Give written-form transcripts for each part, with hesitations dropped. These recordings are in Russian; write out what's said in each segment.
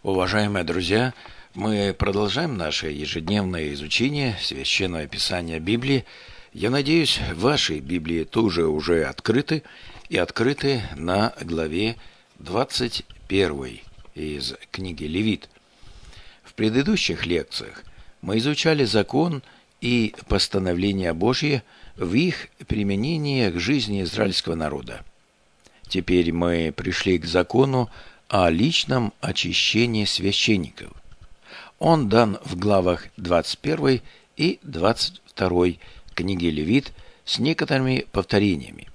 Уважаемые друзья, мы продолжаем наше ежедневное изучение Священного Писания Библии. Я надеюсь, ваши Библии тоже уже открыты на главе 21 из книги Левит. В предыдущих лекциях мы изучали закон и постановления Божьи в их применении к жизни израильского народа. Теперь мы пришли к закону о личном очищении священников. Он дан в главах 21 и 22 книги Левит с некоторыми повторениями.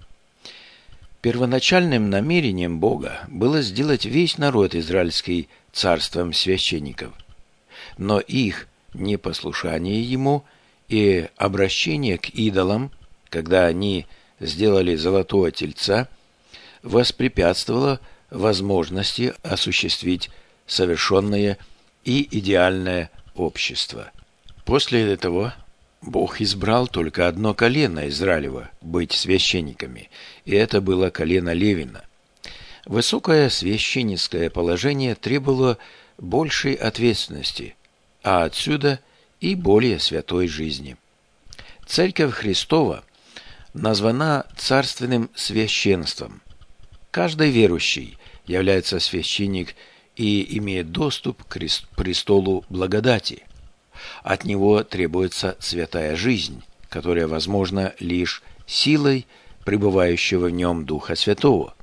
Первоначальным намерением Бога было сделать весь народ израильский царством священников, но их непослушание Ему и обращение к идолам, когда они сделали золотого тельца, воспрепятствовало возможности осуществить совершенное и идеальное общество. После этого Бог избрал только одно колено Израилева быть священниками, и это было колено Левина. Высокое священническое положение требовало большей ответственности, а отсюда и более святой жизни. Церковь Христова названа царственным священством. Каждый верующий является священник и имеет доступ к престолу благодати. От него требуется святая жизнь, которая возможна лишь силой пребывающего в нем Духа Святого.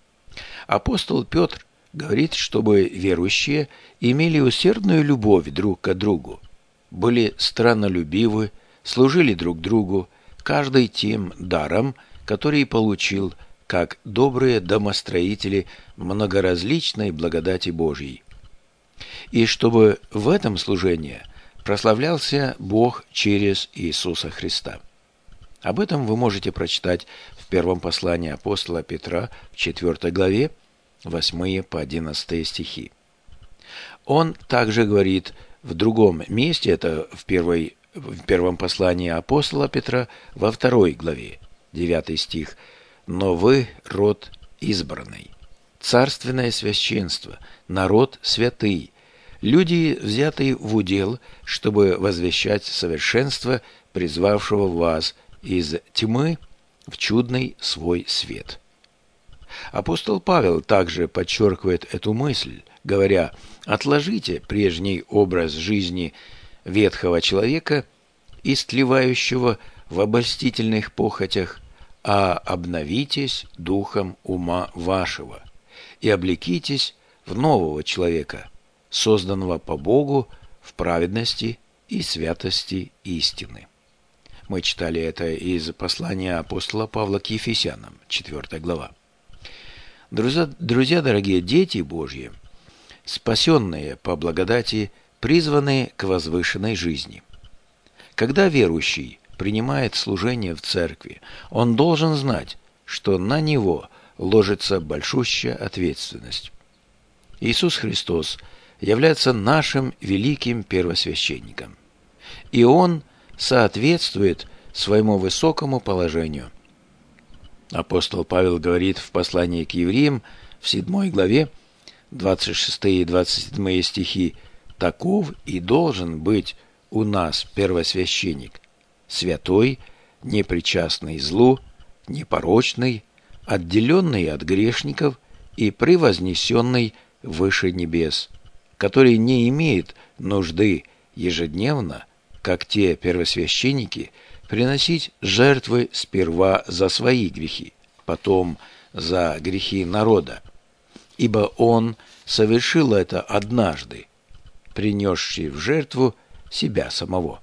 Апостол Петр говорит, чтобы верующие имели усердную любовь друг к другу, были страннолюбивы, служили друг другу, каждый тем даром, который получил, как добрые домостроители многоразличной благодати Божьей. И чтобы в этом служении прославлялся Бог через Иисуса Христа. Об этом вы можете прочитать в первом послании апостола Петра в 4 главе, 8 по 11 стихи. Он также говорит в другом месте, это в первом послании апостола Петра, во 2 главе, 9 стих: «Но вы род избранный, царственное священство, народ святый, люди, взятые в удел, чтобы возвещать совершенство призвавшего вас из тьмы в чудный свой свет». Апостол Павел также подчеркивает эту мысль, говоря: «Отложите прежний образ жизни ветхого человека, истлевающего в обольстительных похотях, а обновитесь духом ума вашего и облекитесь в нового человека, созданного по Богу в праведности и святости истины». Мы читали это из послания апостола Павла к Ефесянам, 4 глава. Друзья дорогие, дети Божьи, спасенные по благодати, призваны к возвышенной жизни. Когда верующий принимает служение в церкви, он должен знать, что на него ложится большущая ответственность. Иисус Христос является нашим великим первосвященником, и Он соответствует своему высокому положению. Апостол Павел говорит в послании к евреям в 7 главе, 26 и 27 стихи: «Таков и должен быть у нас первосвященник, святой, непричастный злу, непорочный, отделенный от грешников и превознесенный выше небес, который не имеет нужды ежедневно, как те первосвященники, приносить жертвы сперва за свои грехи, потом за грехи народа, ибо Он совершил это однажды, принесший в жертву себя самого».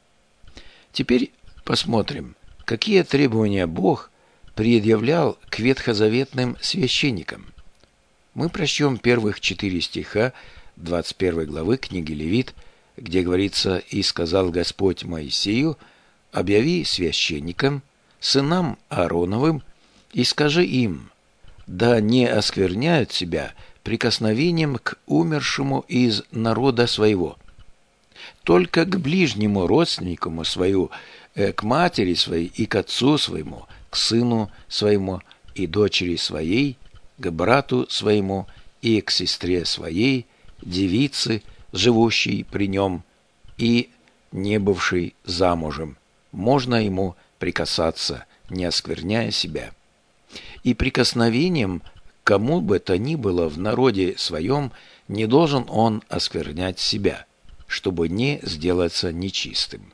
Теперь посмотрим, какие требования Бог предъявлял к ветхозаветным священникам. Мы прочтем первых 4 стиха 21 главы книги Левит, где говорится: «И сказал Господь Моисею: объяви священникам, сынам Аароновым, и скажи им: да не оскверняют себя прикосновением к умершему из народа своего, только к ближнему родственнику свою, к матери своей и к отцу своему, к сыну своему и дочери своей, к брату своему и к сестре своей, девицы, живущей при нем, и не бывшей замужем. Можно ему прикасаться, не оскверняя себя. И прикосновением к кому бы то ни было в народе своем не должен он осквернять себя, чтобы не сделаться нечистым.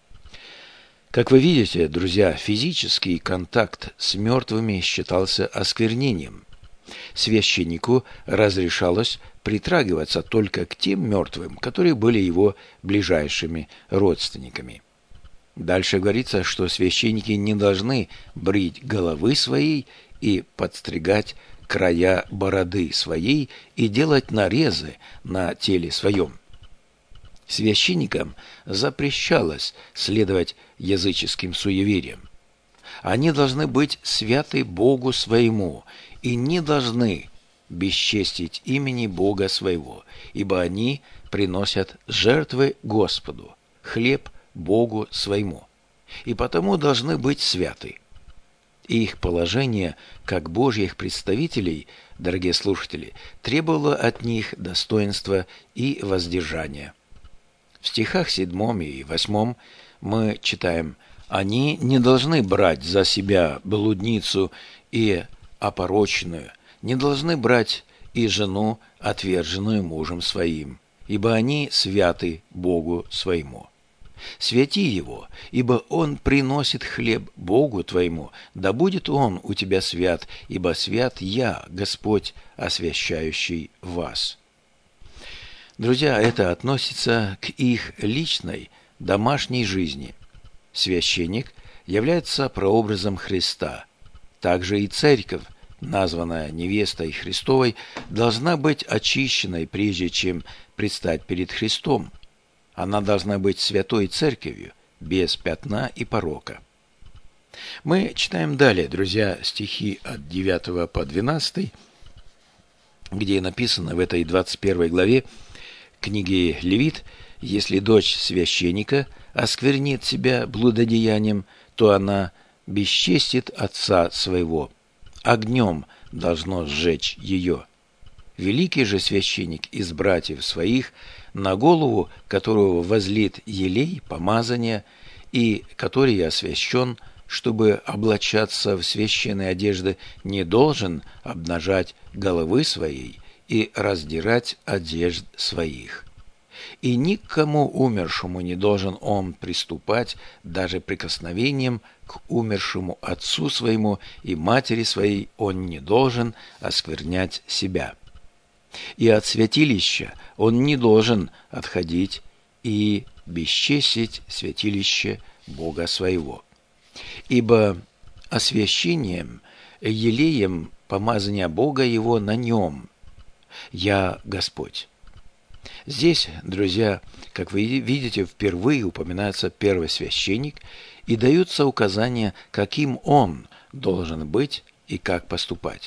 Как вы видите, друзья, физический контакт с мертвыми считался осквернением. Священнику разрешалось притрагиваться только к тем мертвым, которые были его ближайшими родственниками. Дальше говорится, что священники не должны брить головы своей и подстригать края бороды своей и делать нарезы на теле своем. Священникам запрещалось следовать языческим суевериям. Они должны быть святы Богу своему и не должны бесчестить имени Бога своего, ибо они приносят жертвы Господу, хлеб Богу своему, и потому должны быть святы. И их положение, как Божьих представителей, дорогие слушатели, требовало от них достоинства и воздержания. В стихах 7 и 8 мы читаем: «Они не должны брать за себя блудницу и опороченную, не должны брать и жену, отверженную мужем своим, ибо они святы Богу своему. Святи его, ибо он приносит хлеб Богу твоему, да будет он у тебя свят, ибо свят я, Господь, освящающий вас». Друзья, это относится к их личной, домашней жизни. Священник является прообразом Христа. Также и церковь, названная невестой Христовой, должна быть очищенной, прежде чем предстать перед Христом. Она должна быть святой церковью, без пятна и порока. Мы читаем далее, друзья, стихи от 9 по 12, где написано в этой 21 главе книги Левит: «Если дочь священника осквернит себя блудодеянием, то она бесчестит отца своего. Огнем должно сжечь ее. Великий же священник из братьев своих, на голову которого возлит елей помазания, и который освящен, чтобы облачаться в священные одежды, не должен обнажать головы своей и раздирать одежд своих. И никому умершему не должен он приступать даже прикосновением к умершему отцу своему и матери своей он не должен осквернять себя. И от святилища он не должен отходить и бесчестить святилище Бога своего. Ибо освящением, елеем помазания Бога его на нем. Я Господь». Здесь, друзья, как вы видите, впервые упоминается первосвященник и даются указания, каким он должен быть и как поступать.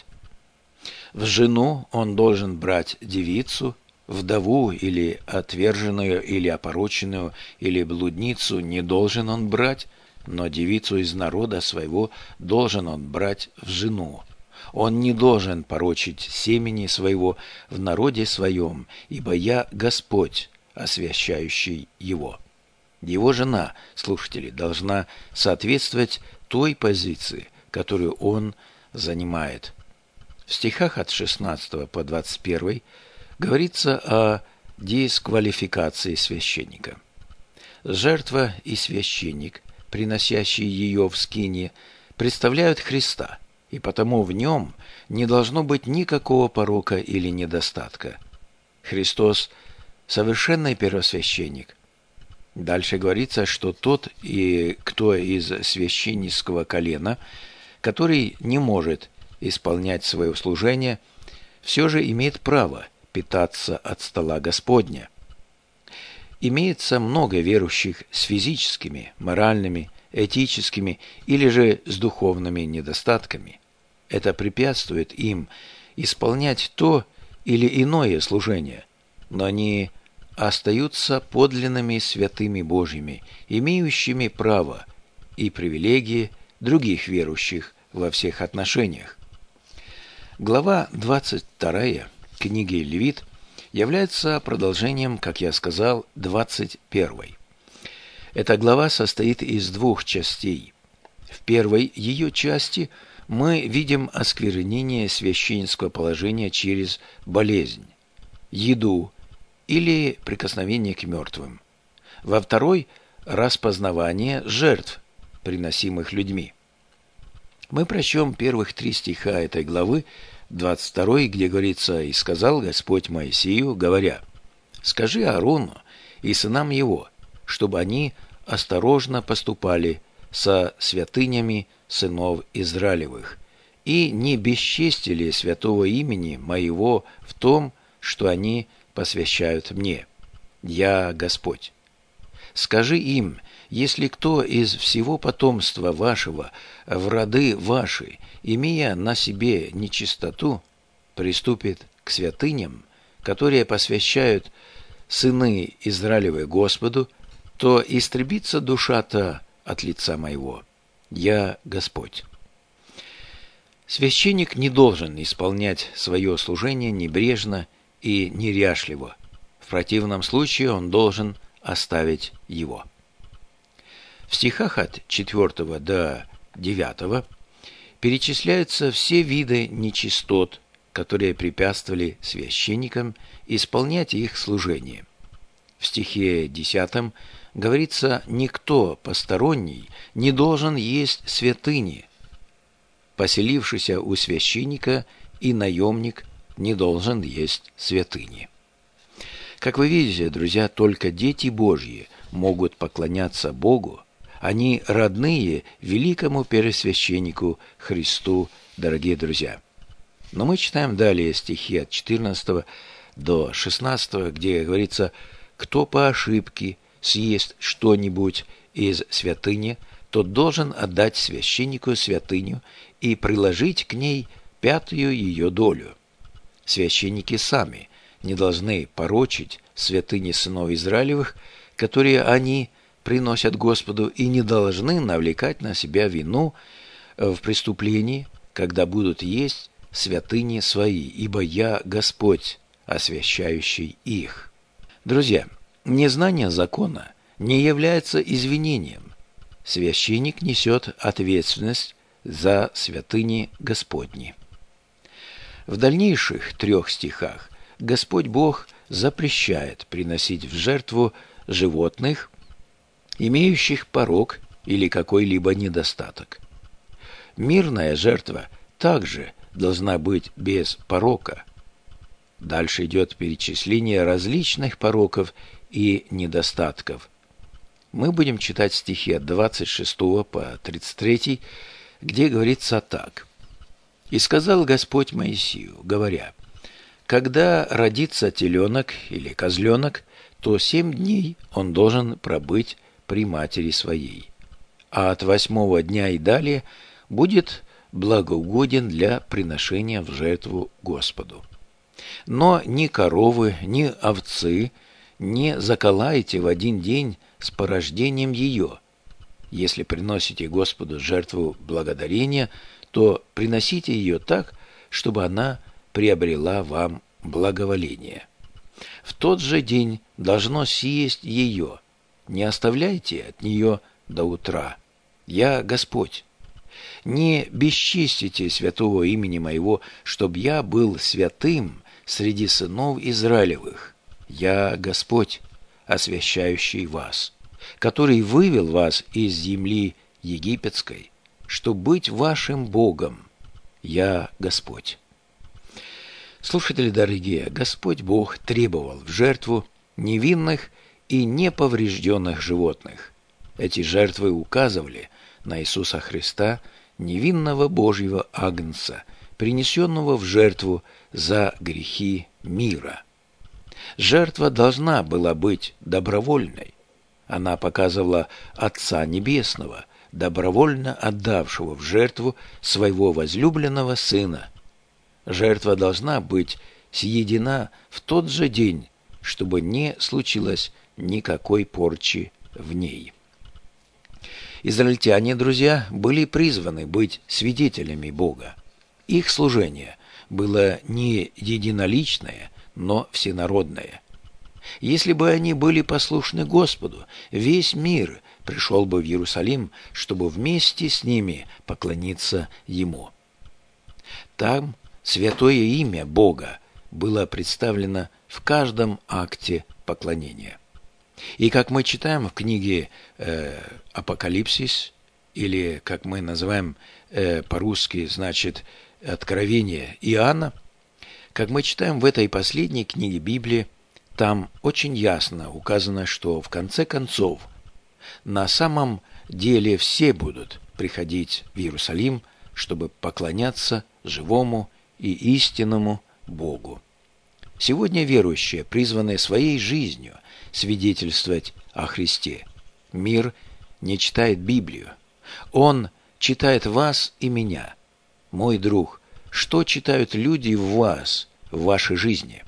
В жену он должен брать девицу, вдову или отверженную, или опороченную, или блудницу не должен он брать, но девицу из народа своего должен он брать в жену. Он не должен порочить семени своего в народе своем, ибо я Господь, освящающий его. Его жена, слушатели, должна соответствовать той позиции, которую он занимает. В стихах от 16 по 21 говорится о дисквалификации священника. Жертва и священник, приносящий ее в скинии, представляют Христа, и потому в нем не должно быть никакого порока или недостатка. Христос – совершенный первосвященник. Дальше говорится, что тот, кто из священнического колена, который не может исполнять свое служение, все же имеет право питаться от стола Господня. Имеется много верующих с физическими, моральными, этическими или же с духовными недостатками. Это препятствует им исполнять то или иное служение, но они остаются подлинными святыми Божьими, имеющими право и привилегии других верующих во всех отношениях. Глава 22 книги Левит является продолжением, как я сказал, 21. Эта глава состоит из двух частей. В первой ее части мы видим осквернение священнического положения через болезнь, еду или прикосновение к мертвым. Во второй – распознавание жертв, приносимых людьми. Мы прочтем первых 3 стиха этой главы, 22, где говорится: «И сказал Господь Моисею, говоря: скажи Аарону и сынам его, чтобы они осторожно поступали со святынями сынов Израилевых, и не бесчестили святого имени моего в том, что они посвящают мне. Я Господь. Скажи им: если кто из всего потомства вашего в роды ваши, имея на себе нечистоту, приступит к святыням, которые посвящают сыны Израилевы Господу, то истребится душа-то от лица моего. Я Господь». Священник не должен исполнять свое служение небрежно и неряшливо. В противном случае он должен оставить его. В стихах от 4 до 9 перечисляются все виды нечистот, которые препятствовали священникам исполнять их служение. В стихе 10 говорится: «Никто посторонний не должен есть святыни. Поселившийся у священника и наемник не должен есть святыни». Как вы видите, друзья, только дети Божьи могут поклоняться Богу. Они родные великому первосвященнику Христу, дорогие друзья. Но мы читаем далее стихи от 14 до 16, где говорится: «Кто по ошибке съест что-нибудь из святыни, тот должен отдать священнику святыню и приложить к ней 5-ю ее долю. Священники сами не должны порочить святыни сынов Израилевых, которые они приносят Господу, и не должны навлекать на себя вину в преступлении, когда будут есть святыни свои, ибо я Господь, освящающий их». Друзья, незнание закона не является извинением. Священник несет ответственность за святыни Господни. В дальнейших 3 стихах Господь Бог запрещает приносить в жертву животных, имеющих порок или какой-либо недостаток. Мирная жертва также должна быть без порока. Дальше идет перечисление различных пороков и недостатков. Мы будем читать стихи от 26 по 33, где говорится так: «И сказал Господь Моисею, говоря: когда родится теленок или козленок, то 7 дней он должен пробыть при матери своей, а от 8-го дня и далее будет благоугоден для приношения в жертву Господу. Но ни коровы, ни овцы не заколайте в один день с порождением ее. Если приносите Господу жертву благодарения, то приносите ее так, чтобы она приобрела вам благоволение. В тот же день должно съесть ее. Не оставляйте от нее до утра. Я Господь. Не бесчестите святого имени моего, чтоб я был святым среди сынов Израилевых. Я Господь, освящающий вас, который вывел вас из земли египетской, чтоб быть вашим Богом. Я Господь». Слушатели дорогие, Господь Бог требовал в жертву невинных и неповрежденных животных. Эти жертвы указывали на Иисуса Христа, невинного Божьего агнца, принесенного в жертву за грехи мира. Жертва должна была быть добровольной. Она показывала Отца Небесного, добровольно отдавшего в жертву своего возлюбленного Сына. Жертва должна быть съедена в тот же день, чтобы не случилось никакой порчи в ней. Израильтяне, друзья, были призваны быть свидетелями Бога. Их служение было не единоличное, но всенародное. Если бы они были послушны Господу, весь мир пришел бы в Иерусалим, чтобы вместе с ними поклониться Ему. Там святое имя Бога было представлено в каждом акте поклонения. И как мы читаем в книге «Апокалипсис», или, как мы называем по-русски, значит, «Откровение Иоанна», как мы читаем в этой последней книге Библии, там очень ясно указано, что в конце концов на самом деле все будут приходить в Иерусалим, чтобы поклоняться живому и истинному Богу. Сегодня верующие призваны своей жизнью свидетельствовать о Христе. Мир не читает Библию. Он читает вас и меня. Мой друг, что читают люди в вас, в вашей жизни?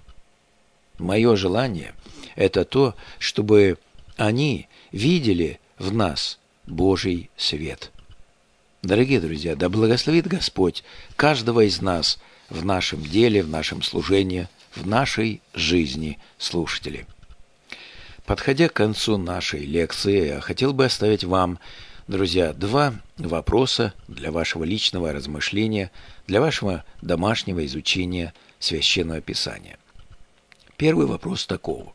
Мое желание – это то, чтобы они видели в нас Божий свет. Дорогие друзья, да благословит Господь каждого из нас в нашем деле, в нашем служении, в нашей жизни, слушатели. Подходя к концу нашей лекции, я хотел бы оставить вам, друзья, 2 вопроса для вашего личного размышления, для вашего домашнего изучения Священного Писания. Первый вопрос таков.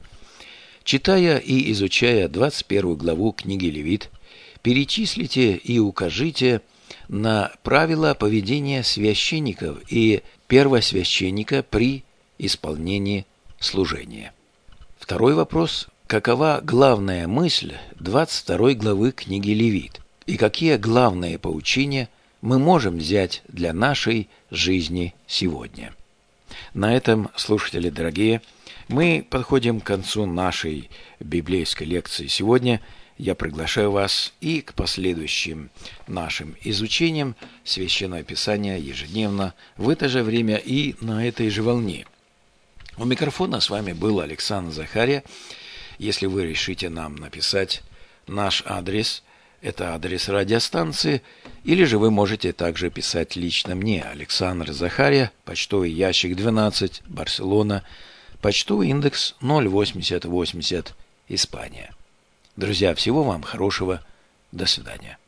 Читая и изучая 21 главу книги Левит, перечислите и укажите на правила поведения священников и первосвященника при исполнении служения. Второй вопрос. Какова главная мысль 22 главы книги Левит? И какие главные поучения мы можем взять для нашей жизни сегодня? На этом, слушатели дорогие, мы подходим к концу нашей библейской лекции сегодня. Я приглашаю вас и к последующим нашим изучениям Священного Писания ежедневно в это же время и на этой же волне. У микрофона с вами был Александр Захария. Если вы решите нам написать наш адрес, это адрес радиостанции, или же вы можете также писать лично мне, Александр Захария, почтовый ящик 12, Барселона, почтовый индекс 08080, Испания. Друзья, всего вам хорошего. До свидания.